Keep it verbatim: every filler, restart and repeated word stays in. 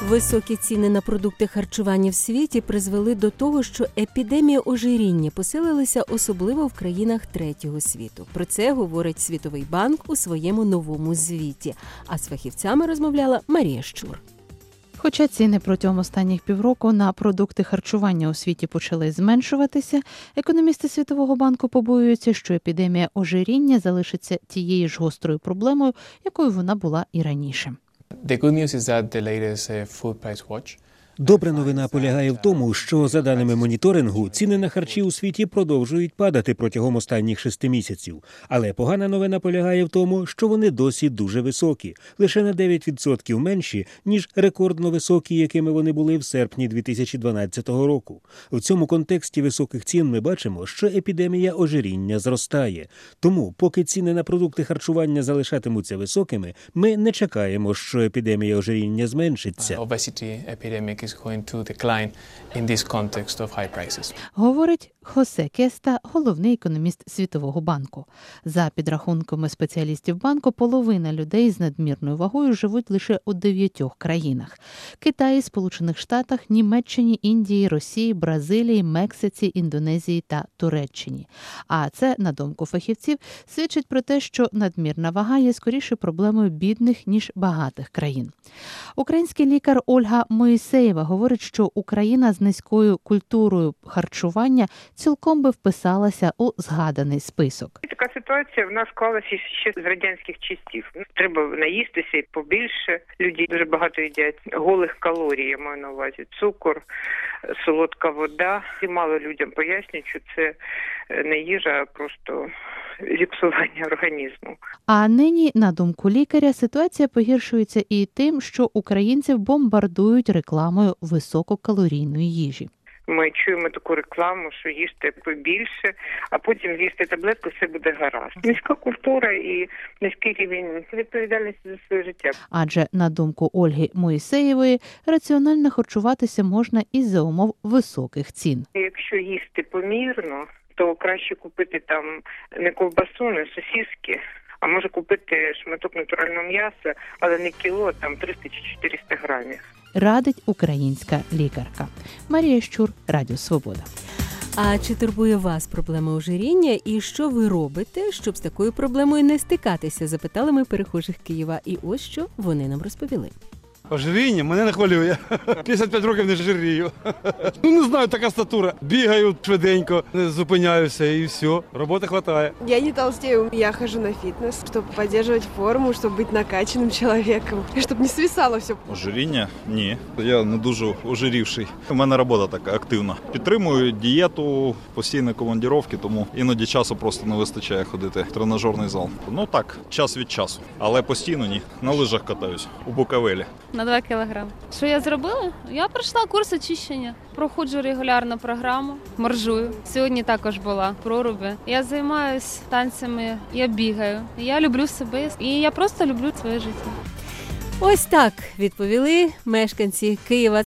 Високі ціни на продукти харчування в світі призвели до того, що епідемія ожиріння посилилася особливо в країнах третього світу. Про це говорить Світовий банк у своєму новому звіті. А з фахівцями розмовляла Марія Щур. Хоча ціни протягом останніх півроку на продукти харчування у світі почали зменшуватися, економісти Світового банку побоюються, що епідемія ожиріння залишиться тією ж гострою проблемою, якою вона була і раніше. The good news is that the latest food price watch Добра новина полягає в тому, що, за даними моніторингу, ціни на харчі у світі продовжують падати протягом останніх шести місяців. Але погана новина полягає в тому, що вони досі дуже високі, лише на дев'ять відсотків менші, ніж рекордно високі, якими вони були в серпні дві тисячі дванадцятого року. В цьому контексті високих цін ми бачимо, що епідемія ожиріння зростає. Тому, поки ціни на продукти харчування залишатимуться високими, ми не чекаємо, що епідемія ожиріння зменшиться. obesity epidemic is going to decline in this context of high prices. Говорить Хосе Кеста, головний економіст Світового банку. За підрахунками спеціалістів банку, половина людей з надмірною вагою живуть лише у дев'ятьох країнах – Китаї, Сполучених Штатах, Німеччині, Індії, Росії, Бразилії, Мексиці, Індонезії та Туреччині. А це, на думку фахівців, свідчить про те, що надмірна вага є скоріше проблемою бідних, ніж багатих країн. Український лікар Ольга Моїсеєва говорить, що Україна з низькою культурою харчування цілком би вписалася у згаданий список. Така ситуація в нас склалася ще з радянських часів. Треба наїстися і побільше. Люди дуже багато їдять голих калорій, я маю на увазі. Цукор, солодка вода. І мало людям пояснюють, що це не їжа, а просто зіпсування організму. А нині, на думку лікаря, ситуація погіршується і тим, що українців бомбардують рекламою висококалорійної їжі. Ми чуємо таку рекламу, що їжте побільше, а потім з'їсти таблетку, все буде гаразд. Низька культура і низький рівень відповідальності за своє життя. Адже, на думку Ольги Моїсеєвої, раціонально харчуватися можна і за умов високих цін. Якщо їсти помірно, то краще купити там не ковбасу, не сосиски, а може купити шматок натурального м'яса, але не кіло, там триста чи чотириста грамів. Радить українська лікарка. Марія Щур, Радіо Свобода. А чи турбує вас проблема ожиріння і що ви робите, щоб з такою проблемою не стикатися, запитали ми перехожих Києва. І ось що вони нам розповіли. Ожиріння мене не хвилює. п'ятдесят п'ять років не жирію. Ну, не знаю, така статура. Бігаю швиденько, не зупиняюся і все. Роботи вистачає. Я не толстею, я хожу на фитнес, чтобы поддерживать форму, чтобы быть накачанным человеком, чтобы не свисало все. Ожиріння? Ні. Я не дуже ожирівший. У мене робота така активна. Підтримую дієту, постійні командировки, тому іноді часу просто не вистачає ходити в тренажерний зал. Ну так, час від часу. Але постійно ні. На лижах катаюсь у Буковелі. На два кілограми. Що я зробила? Я пройшла курс очищення. Проходжу регулярно програму, моржую. Сьогодні також була проруби. Я займаюся танцями, я бігаю. Я люблю себе і я просто люблю своє життя. Ось так відповіли мешканці Києва.